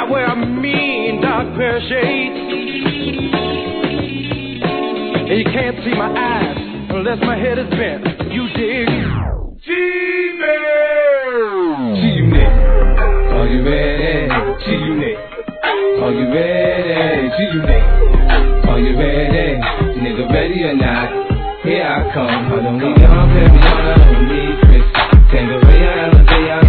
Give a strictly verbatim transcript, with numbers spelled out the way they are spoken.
I wear a mean dark pair of shades, and you can't see my eyes unless my head is bent. You dig? G-Man! G-Unit, are you ready? G-Unit, are you ready? G-Unit, are you ready? Nigga, ready or not? Here I come. I don't need your arm, baby, I don't need Chris. Tango, yeah, yeah,